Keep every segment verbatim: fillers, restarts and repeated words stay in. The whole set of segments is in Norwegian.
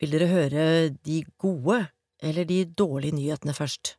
Vil dere høre de gode eller de dårlige nyhetene først?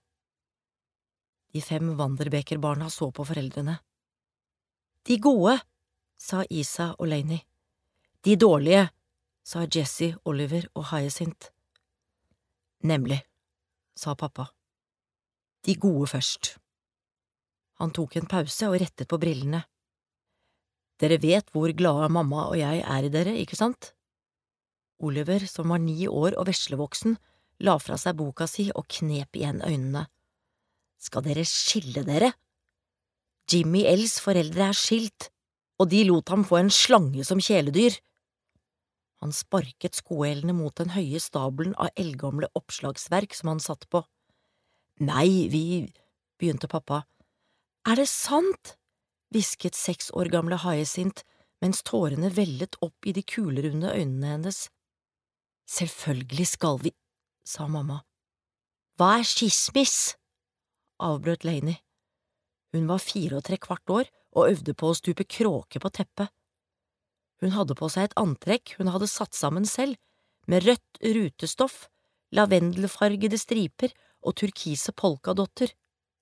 De fem Vanderbeker-barna så på foreldrene. De gode, sa Isa og Lainey. De dårlige, sa Jessie, Oliver og Hyacinth. Nemlig, sa pappa. De gode først. Han tok en pause og rettet på brillene. Dere vet hvor glade mamma og jeg er i dere, ikke sant? Oliver, som var ni år og veslevoksen, la fra seg boka si og knep igjen øynene. Skal dere skille dere? Jimmy Els foreldre er skilt, og de lot ham få en slange som kjæledyr. Han sparket skohælene mot den høye stabelen av eldgamle oppslagsverk som han satt på. Nei, vi… begynte pappa. Er det sant? Hvisket seks år gamle Hyacinth, mens tårene vellet opp i de kulerunde øynene hennes. Selvfølgelig skal vi, sa mamma. Hva er skismiss? Avbrøt Lainey. Hun var fire og tre kvart år og øvde på å stupe kråke på teppet. Hun hadde på seg et antrekk hun hadde satt sammen selv, med rødt rutestoff, lavendelfargede striper og turkise polkadotter.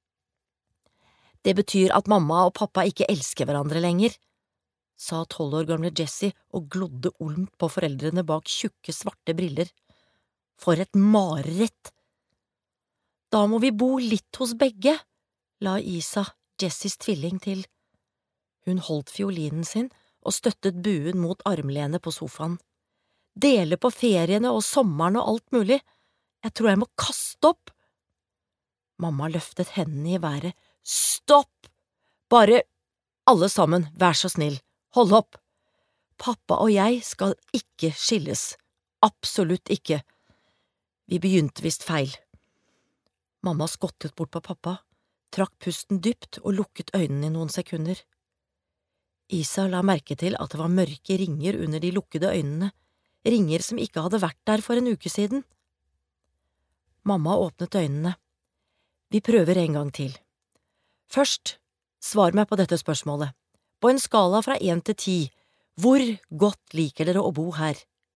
Det betyr at mamma og pappa ikke elsker hverandre lenger, sa tolv år gamle Jessie og glodde olmt på foreldrene bak tjukke svarte briller. For et mareritt! Da må vi bo litt hos begge, la Isa, Jessies tvilling, til. Hun holdt fiolinen sin og støttet buen mot armlenet på sofaen. Dele på feriene og sommeren og alt mulig. Jeg tror jeg må kaste opp. Mamma løftet hendene i været. Stopp! Bare alle sammen, vær så snill, hold opp. Pappa og jeg skal ikke skilles. Absolutt ikke. Vi begynte visst feil. Mamma skottet bort på pappa, trakk pusten dypt og lukket øynene i noen sekunder. Isa la merke til at det var mørke ringer under de lukkede øynene, ringer som ikke hadde vært der for en uke siden. Mamma åpnet øynene. Vi prøver en gang til. Først, svar meg på dette spørsmålet. På en skala fra én til ti, hvor godt liker dere å bo her?